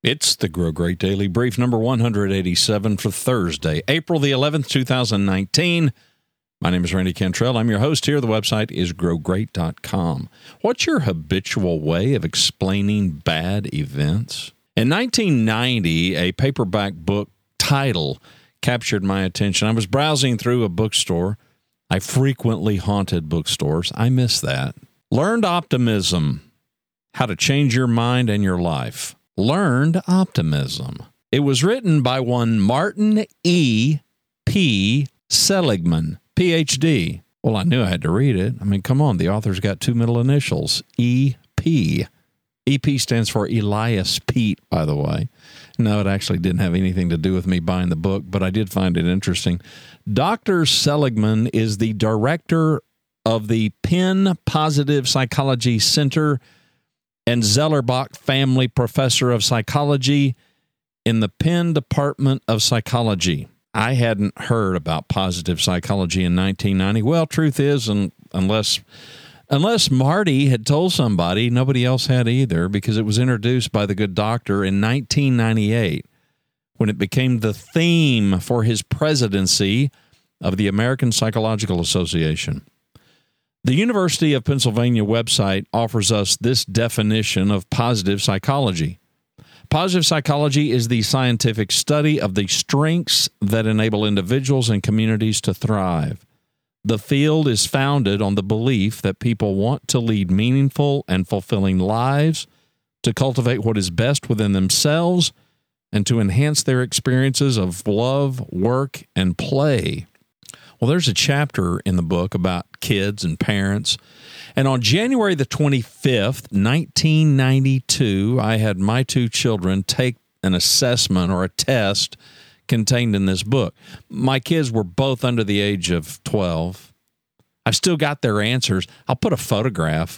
It's the Grow Great Daily Brief, number 187 for Thursday, April the 11th, 2019. My name is Randy Cantrell. I'm your host here. The website is growgreat.com. What's your habitual way of explaining bad events? In 1990, a paperback book title captured my attention. I was browsing through a bookstore. I frequently haunted bookstores. I miss that. Learned Optimism, How to Change Your Mind and Your Life. Learned Optimism. It was written by one Martin E. P. Seligman, Ph.D. Well, I knew I had to read it. I mean, come on, the author's got two middle initials, E.P. E.P. stands for Elias Pete, by the way. No, it actually didn't have anything to do with me buying the book, but I did find it interesting. Dr. Seligman is the director of the Penn Positive Psychology Center and Zellerbach Family Professor of Psychology in the Penn Department of Psychology. I hadn't heard about positive psychology in 1990. Well, truth is, unless Marty had told somebody, nobody else had either, because it was introduced by the good doctor in 1998 when it became the theme for his presidency of the American Psychological Association. The University of Pennsylvania website offers us this definition of positive psychology. Positive psychology is the scientific study of the strengths that enable individuals and communities to thrive. The field is founded on the belief that people want to lead meaningful and fulfilling lives, to cultivate what is best within themselves, and to enhance their experiences of love, work, and play. Well, there's a chapter in the book about kids and parents. And on January the 25th, 1992, I had my two children take an assessment or a test contained in this book. My kids were both under the age of 12. I've still got their answers. I'll put a photograph.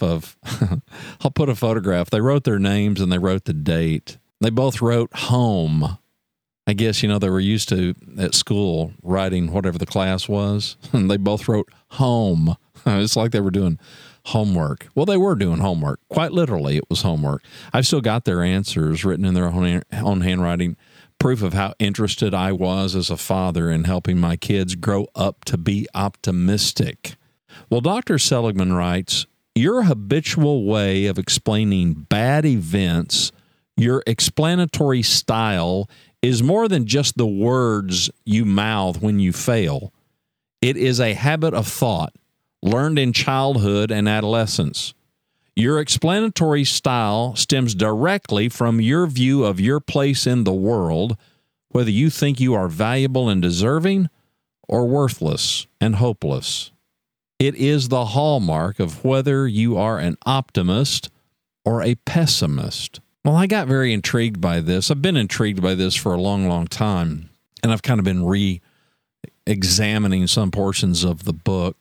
They wrote their names and they wrote the date. They both wrote home. I guess, they were used to, at school, writing whatever the class was, and they both wrote home. It's like they were doing homework. Well, they were doing homework. Quite literally, it was homework. I've still got their answers written in their own handwriting, proof of how interested I was as a father in helping my kids grow up to be optimistic. Well, Dr. Seligman writes, your habitual way of explaining bad events, your explanatory style, is more than just the words you mouth when you fail. It is a habit of thought learned in childhood and adolescence. Your explanatory style stems directly from your view of your place in the world, whether you think you are valuable and deserving or worthless and hopeless. It is the hallmark of whether you are an optimist or a pessimist. Well, I got very intrigued by this. I've been intrigued by this for a long, long time, and I've kind of been re-examining some portions of the book.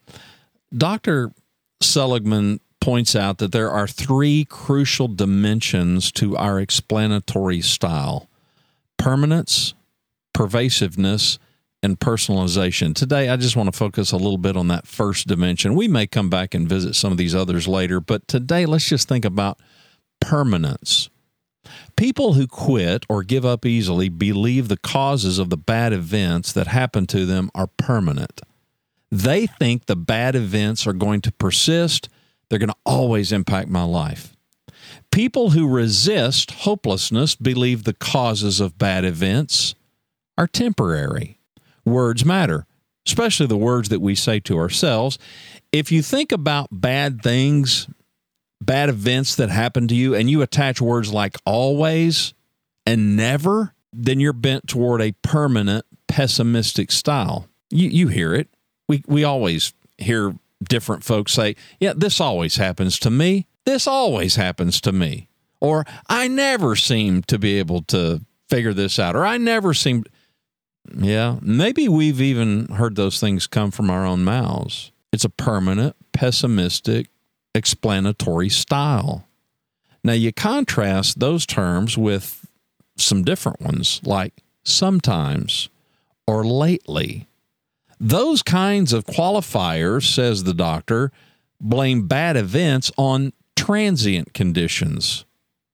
Dr. Seligman points out that there are three crucial dimensions to our explanatory style: permanence, pervasiveness, and personalization. Today, I just want to focus a little bit on that first dimension. We may come back and visit some of these others later, but today, let's just think about permanence. People who quit or give up easily believe the causes of the bad events that happen to them are permanent. They think the bad events are going to persist. They're going to always impact my life. People who resist hopelessness believe the causes of bad events are temporary. Words matter, especially the words that we say to ourselves. If you think about bad things, bad events that happen to you, and you attach words like always and never, then you're bent toward a permanent pessimistic style. You hear it. We always hear different folks say, yeah, this always happens to me. This always happens to me. Or I never seem to be able to figure this out. Or I never seem. Yeah, maybe we've even heard those things come from our own mouths. It's a permanent, pessimistic, explanatory style. Now, you contrast those terms with some different ones, like sometimes or lately. Those kinds of qualifiers, says the doctor, blame bad events on transient conditions.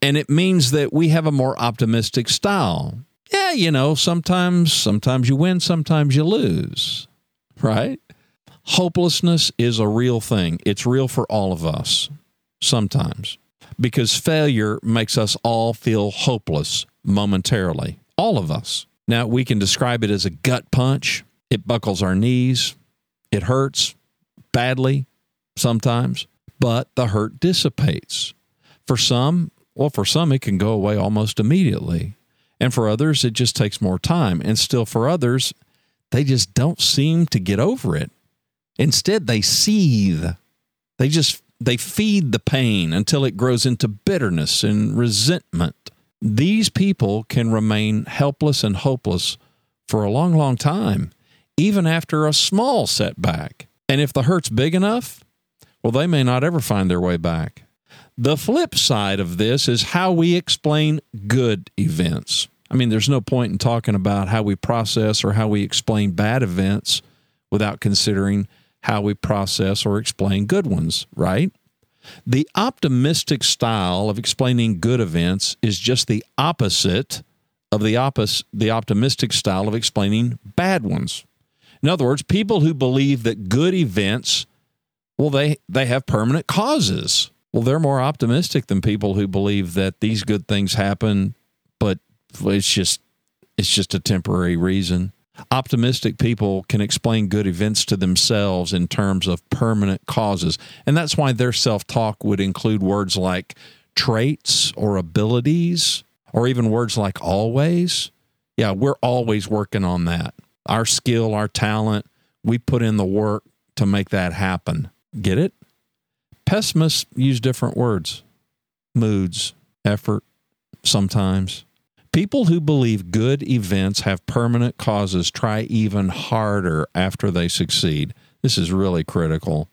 And it means that we have a more optimistic style. Yeah, sometimes you win, sometimes you lose, right? Hopelessness is a real thing. It's real for all of us sometimes, because failure makes us all feel hopeless momentarily, all of us. Now, we can describe it as a gut punch. It buckles our knees. It hurts badly sometimes, but the hurt dissipates. For some, it can go away almost immediately. And for others, it just takes more time. And still for others, they just don't seem to get over it. Instead, they seethe. They feed the pain until it grows into bitterness and resentment. These people can remain helpless and hopeless for a long, long time, even after a small setback. And if the hurt's big enough, well, they may not ever find their way back. The flip side of this is how we explain good events. I mean, there's no point in talking about how we process or how we explain bad events without considering how we process or explain good ones, right? The optimistic style of explaining good events is just the opposite of the optimistic style of explaining bad ones. In other words, people who believe that good events, well, they have permanent causes. Well, they're more optimistic than people who believe that these good things happen, but it's just a temporary reason. Optimistic people can explain good events to themselves in terms of permanent causes. And that's why their self-talk would include words like traits or abilities, or even words like always. Yeah, we're always working on that. Our skill, our talent, we put in the work to make that happen. Get it? Pessimists use different words. Moods, effort, sometimes. People who believe good events have permanent causes try even harder after they succeed. This is really critical.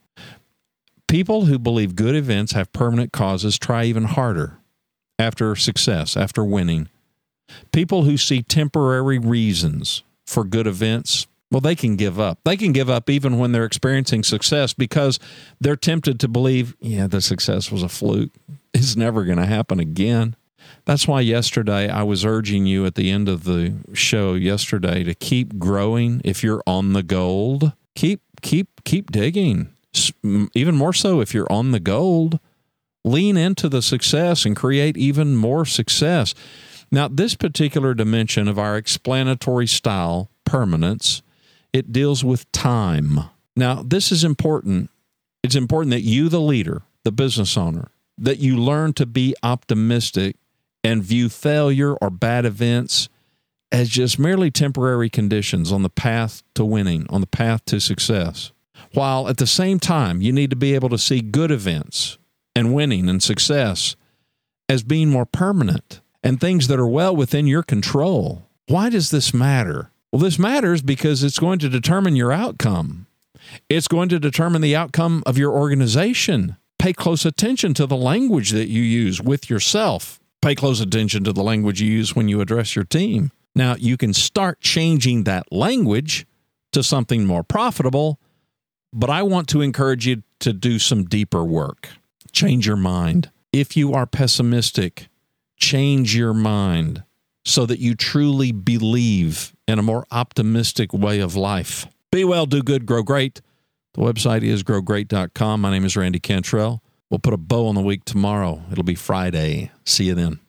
People who believe good events have permanent causes try even harder after success, after winning. People who see temporary reasons for good events, well, they can give up. They can give up even when they're experiencing success because they're tempted to believe, the success was a fluke. It's never going to happen again. That's why yesterday I was urging you at the end of the show yesterday to keep growing. If you're on the gold, keep digging. Even more so if you're on the gold, lean into the success and create even more success. Now, this particular dimension of our explanatory style, permanence, it deals with time. Now, this is important. It's important that you, the leader, the business owner, that you learn to be optimistic and view failure or bad events as just merely temporary conditions on the path to winning, on the path to success. While at the same time, you need to be able to see good events and winning and success as being more permanent and things that are well within your control. Why does this matter? Well, this matters because it's going to determine your outcome. It's going to determine the outcome of your organization. Pay close attention to the language that you use with yourself. Pay close attention to the language you use when you address your team. Now, you can start changing that language to something more profitable, but I want to encourage you to do some deeper work. Change your mind. If you are pessimistic, change your mind so that you truly believe in a more optimistic way of life. Be well, do good, grow great. The website is growgreat.com. My name is Randy Cantrell. We'll put a bow on the week tomorrow. It'll be Friday. See you then.